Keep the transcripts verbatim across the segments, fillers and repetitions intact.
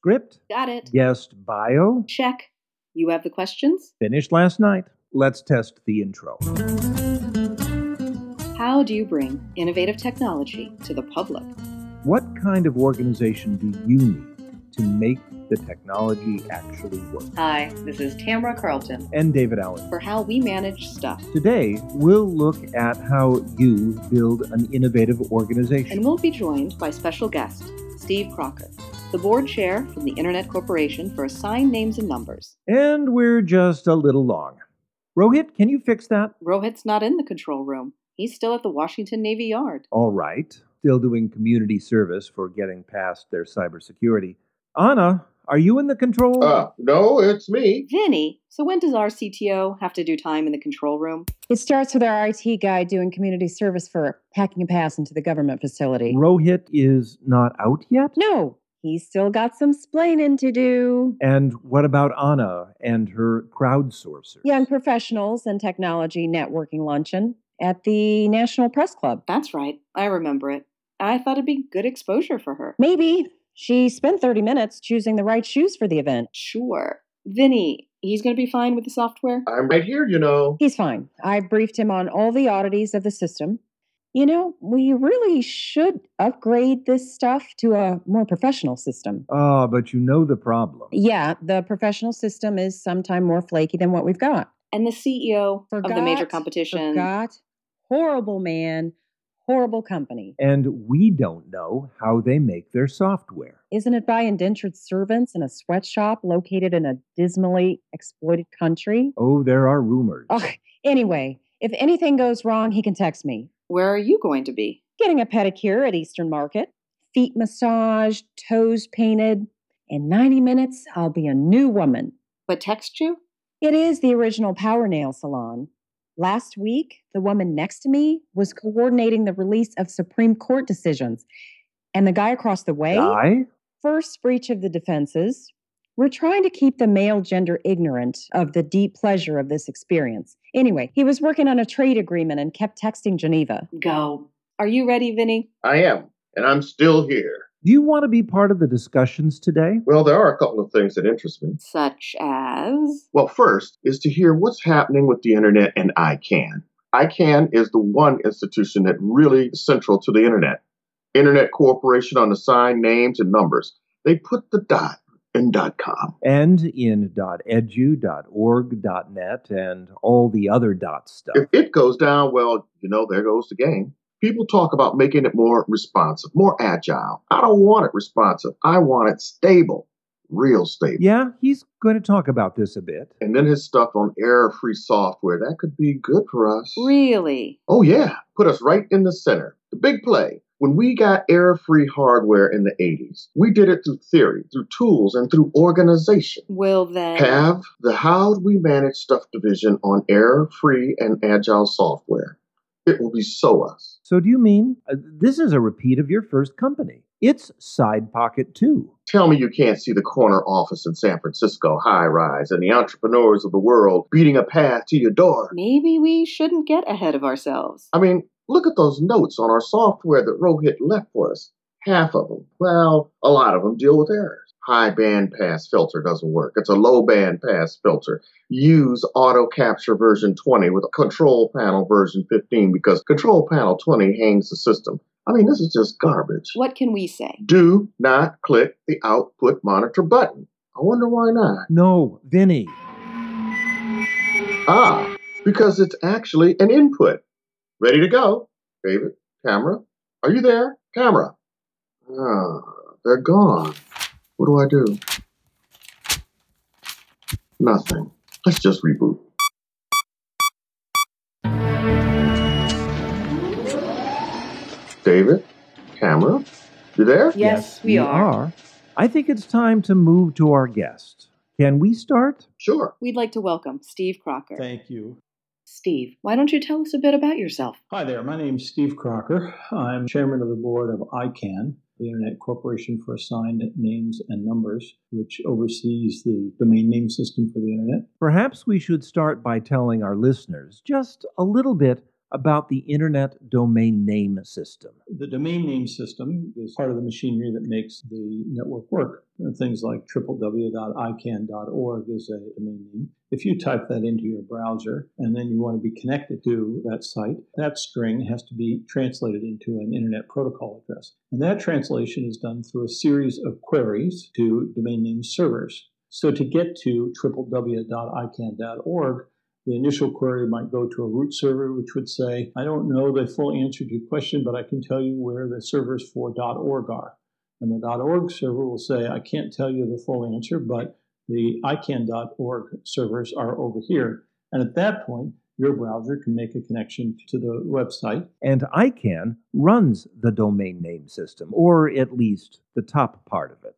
Script? Got it. Guest bio? Check. You have the questions? Finished last night. Let's test the intro. How do you bring innovative technology to the public? What kind of organization do you need to make the technology actually work? Hi, this is Tamara Carlton. And David Allen. For How We Manage Stuff. Today, we'll look at how you build an innovative organization. And we'll be joined by special guest, Steve Crocker, the board chair from the Internet Corporation for Assigned Names and Numbers. And we're just a little long. Rohit, can you fix that? Rohit's not in the control room. He's still at the Washington Navy Yard. All right. Still doing community service for getting past their cybersecurity. Anna, are you in the control? Uh, no, it's me. Vinny, so when does our C T O have to do time in the control room? It starts with our I T guy doing community service for hacking a pass into the government facility. Rohit is not out yet? No, he's still got some splaining to do. And what about Anna and her crowdsourcers? Young professionals and technology networking luncheon at the National Press Club. That's right. I remember it. I thought it'd be good exposure for her. Maybe. She spent thirty minutes choosing the right shoes for the event. Sure. Vinny, he's going to be fine with the software? I'm right here, you know. He's fine. I briefed him on all the oddities of the system. You know, we really should upgrade this stuff to a more professional system. Ah, but you know the problem. Yeah, the professional system is sometime more flaky than what we've got. And the C E O Forgot, of the major competition. Forgot. Horrible man. Horrible company. And we don't know how they make their software. Isn't it by indentured servants in a sweatshop located in a dismally exploited country? Oh, there are rumors. Oh, anyway, if anything goes wrong, he can text me. Where are you going to be? Getting a pedicure at Eastern Market. Feet massaged, toes painted. In ninety minutes, I'll be a new woman. But text you? It is the original Power Nail Salon. Last week, the woman next to me was coordinating the release of Supreme Court decisions. And the guy across the way, Guy? first breach of the defenses. We're trying to keep the male gender ignorant of the deep pleasure of this experience. Anyway, he was working on a trade agreement and kept texting Geneva. Go. Are you ready, Vinny? I am, and I'm still here. Do you want to be part of the discussions today? Well, there are a couple of things that interest me. Such as? Well, first is to hear what's happening with the internet and I CANN. I CANN is the one institution that really is central to the internet. Internet Corporation on Assigned Names and Numbers. They put the dot in .com. And in .edu, .org, .net, and all the other dot stuff. If it goes down, well, you know, there goes the game. People talk about making it more responsive, more agile. I don't want it responsive. I want it stable, real stable. Yeah, he's going to talk about this a bit. And then his stuff on error-free software, that could be good for us. Really? Oh, yeah. Put us right in the center. The big play. When we got error-free hardware in the eighties, we did it through theory, through tools, and through organization. Well, then... Have the How Do We Manage Stuff division on error-free and agile software. It will be so us. So do you mean uh, this is a repeat of your first company? It's Side Pocket two. Tell me you can't see the corner office in San Francisco high-rise and the entrepreneurs of the world beating a path to your door. Maybe we shouldn't get ahead of ourselves. I mean, look at those notes on our software that Rohit left for us. Half of them, well, a lot of them deal with errors. High band pass filter doesn't work. It's a low band pass filter. Use auto capture version twenty with a control panel version fifteen because control panel twenty hangs the system. I mean, this is just garbage. What can we say? Do not click the output monitor button. I wonder why not. No, Vinny. Ah, because it's actually an input. Ready to go. David, camera. Are you there? Camera. Ah, they're gone. What do I do? Nothing. Let's just reboot. David, camera, you there? Yes, we are. I think it's time to move to our guest. Can we start? Sure. We'd like to welcome Steve Crocker. Thank you. Steve, why don't you tell us a bit about yourself? Hi there. My name's Steve Crocker. I'm chairman of the board of I CANN, the Internet Corporation for Assigned Names and Numbers, which oversees the domain name system for the Internet. Perhaps we should start by telling our listeners just a little bit about the Internet Domain Name System. The domain name system is part of the machinery that makes the network work. And things like w w w dot i can dot org is a domain name. If you type that into your browser and then you want to be connected to that site, that string has to be translated into an Internet Protocol address. And that translation is done through a series of queries to domain name servers. So to get to w w w dot i can dot org, the initial query might go to a root server, which would say, I don't know the full answer to your question, but I can tell you where the servers for .org are. And the .org server will say, I can't tell you the full answer, but the i can dot org servers are over here. And at that point, your browser can make a connection to the website. And I CANN runs the domain name system, or at least the top part of it.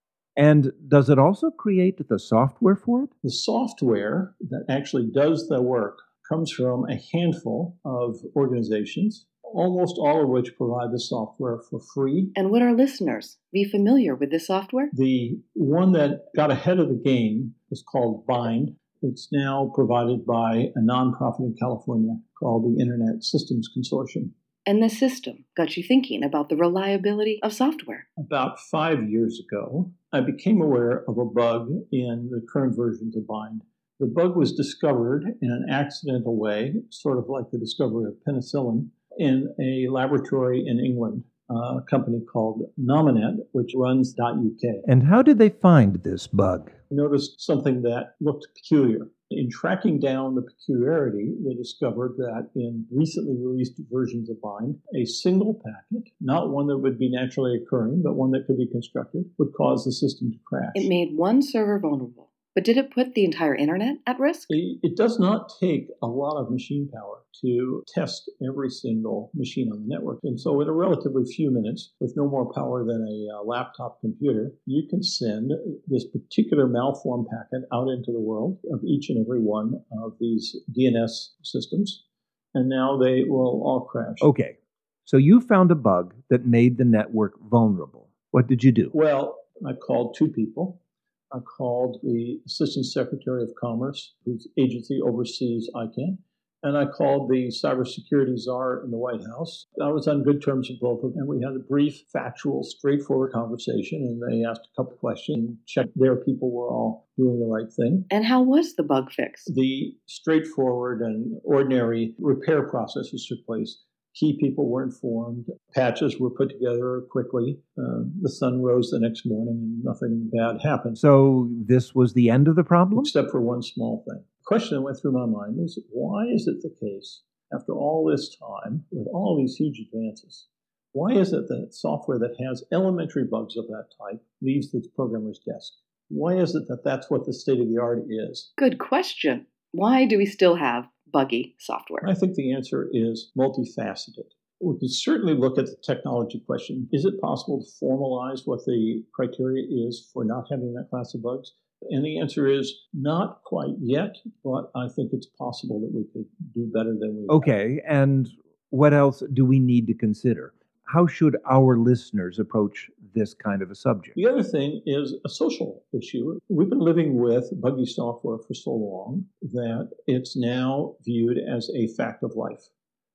And does it also create the software for it? The software that actually does the work comes from a handful of organizations, almost all of which provide the software for free. And would our listeners be familiar with this software? The one that got ahead of the game is called Bind. It's now provided by a nonprofit in California called the Internet Systems Consortium. And this system got you thinking about the reliability of software. About five years ago, I became aware of a bug in the current versions of Bind. The bug was discovered in an accidental way, sort of like the discovery of penicillin, in a laboratory in England, a company called Nominet, which runs .uk. And how did they find this bug? I noticed something that looked peculiar. In tracking down the peculiarity, they discovered that in recently released versions of Bind, a single packet, not one that would be naturally occurring, but one that could be constructed, would cause the system to crash. It made one server vulnerable. But did it put the entire internet at risk? It, it does not take a lot of machine power to test every single machine on the network. And so in a relatively few minutes, with no more power than a uh, laptop computer, you can send this particular malformed packet out into the world of each and every one of these D N S systems. And now they will all crash. Okay, so you found a bug that made the network vulnerable. What did you do? Well, I called two people. I called the Assistant Secretary of Commerce, whose agency oversees I CANN, and I called the cybersecurity czar in the White House. I was on good terms with both of them, and we had a brief, factual, straightforward conversation, and they asked a couple questions, checked their people were all doing the right thing. And how was the bug fixed? The straightforward and ordinary repair processes took place. Key people were informed. Patches were put together quickly. Uh, the sun rose the next morning and nothing bad happened. So this was the end of the problem? Except for one small thing. The question that went through my mind is, why is it the case, after all this time, with all these huge advances, why is it that software that has elementary bugs of that type leaves the programmer's desk? Why is it that that's what the state of the art is? Good question. Why do we still have buggy software? I think the answer is multifaceted. We can certainly look at the technology question. Is it possible to formalize what the criteria is for not having that class of bugs? And the answer is not quite yet, but I think it's possible that we could do better than we Okay, and what else do we need to consider? How should our listeners approach this kind of a subject? The other thing is a social issue. We've been living with buggy software for so long that it's now viewed as a fact of life.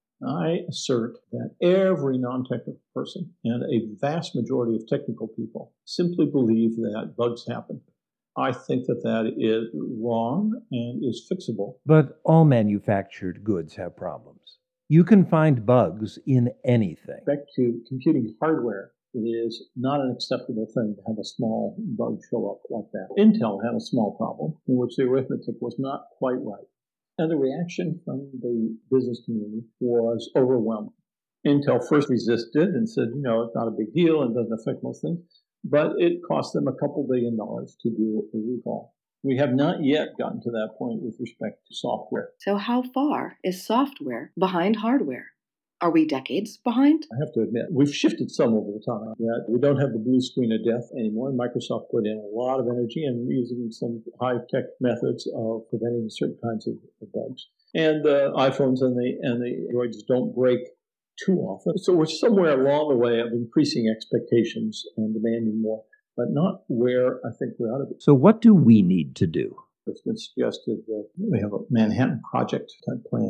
I assert that every non-technical person and a vast majority of technical people simply believe that bugs happen. I think that that is wrong and is fixable. But all manufactured goods have problems. You can find bugs in anything. Back to computing hardware, it is not an acceptable thing to have a small bug show up like that. Intel had a small problem in which the arithmetic was not quite right. And the reaction from the business community was overwhelming. Intel first resisted and said, you know, it's not a big deal and doesn't affect most things. But it cost them a couple billion dollars to do a recall. We have not yet gotten to that point with respect to software. So how far is software behind hardware? Are we decades behind? I have to admit, we've shifted some over the time. That we don't have the blue screen of death anymore. Microsoft put in a lot of energy and using some high-tech methods of preventing certain kinds of, of bugs. And the uh, iPhones and the and the Androids don't break too often. So we're somewhere along the way of increasing expectations and demanding more, but not where I think we ought to be. So what do we need to do? It's been suggested that we have a Manhattan Project type plan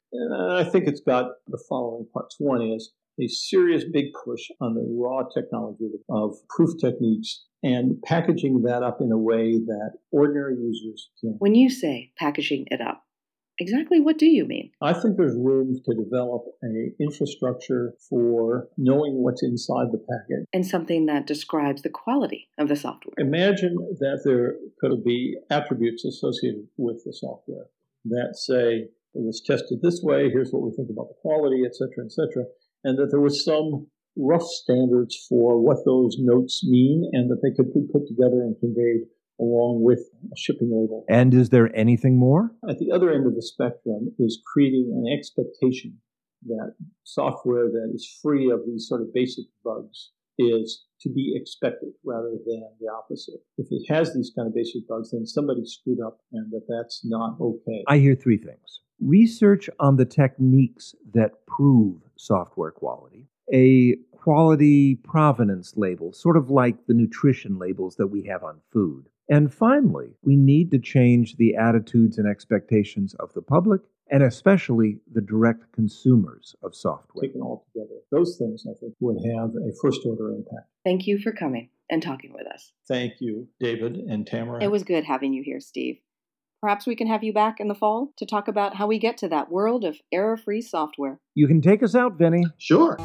And I think it's got the following parts. One is a serious big push on the raw technology of proof techniques and packaging that up in a way that ordinary users can. When you say packaging it up, exactly what do you mean? I think there's room to develop an infrastructure for knowing what's inside the package. And something that describes the quality of the software. Imagine that there could be attributes associated with the software that say, it was tested this way, here's what we think about the quality, et cetera, et cetera, and that there was some rough standards for what those notes mean and that they could be put together and conveyed along with a shipping label. And is there anything more? At the other end of the spectrum is creating an expectation that software that is free of these sort of basic bugs is to be expected rather than the opposite. If it has these kind of basic bugs, then somebody screwed up and that that's not okay. I hear three things. Research on the techniques that prove software quality, a quality provenance label, sort of like the nutrition labels that we have on food. And finally, we need to change the attitudes and expectations of the public, and especially the direct consumers of software. Taken all together, those things, I think, would have a first-order impact. Thank you for coming and talking with us. Thank you, David and Tamara. It was good having you here, Steve. Perhaps we can have you back in the fall to talk about how we get to that world of error-free software. You can take us out, Vinny. Sure.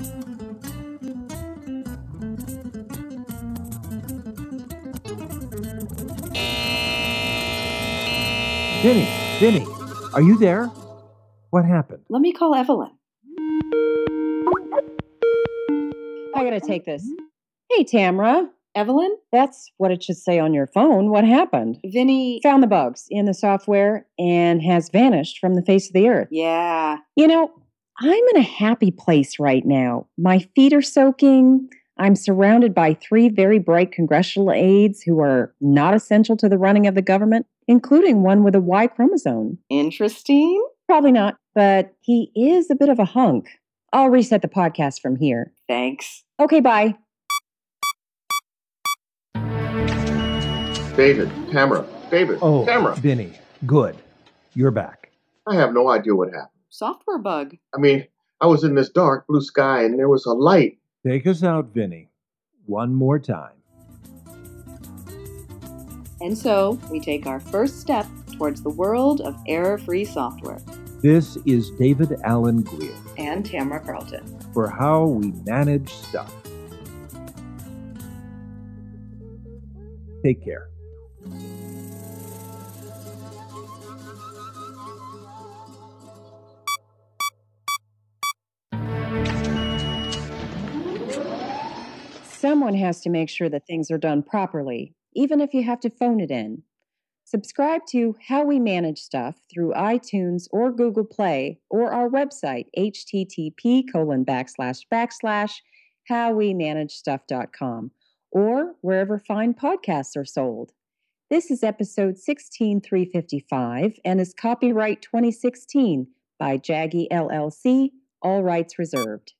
Vinny, Vinny, are you there? What happened? Let me call Evelyn. I gotta take this. Hey, Tamara. Evelyn? That's what it should say on your phone. What happened? Vinny. Found the bugs in the software and has vanished from the face of the earth. Yeah. You know, I'm in a happy place right now. My feet are soaking. I'm surrounded by three very bright congressional aides who are not essential to the running of the government, including one with a Y chromosome. Interesting. Probably not, but he is a bit of a hunk. I'll reset the podcast from here. Thanks. Okay, bye. David, Tamara, David, Oh, Tamara. Vinny, good. You're back. I have no idea what happened. Software bug. I mean, I was in this dark blue sky and there was a light. Take us out, Vinny. One more time. And so we take our first step towards the world of error-free software. This is David Allen Greer And Tamara Carlton. for How We Manage Stuff. Take care. Someone has to make sure that things are done properly, even if you have to phone it in. Subscribe to How We Manage Stuff through iTunes or Google Play or our website, http colon backslash backslash howwemanagestuff.com or wherever fine podcasts are sold. This is episode sixteen three fifty-five and is copyright twenty sixteen by Jaggy L L C, all rights reserved.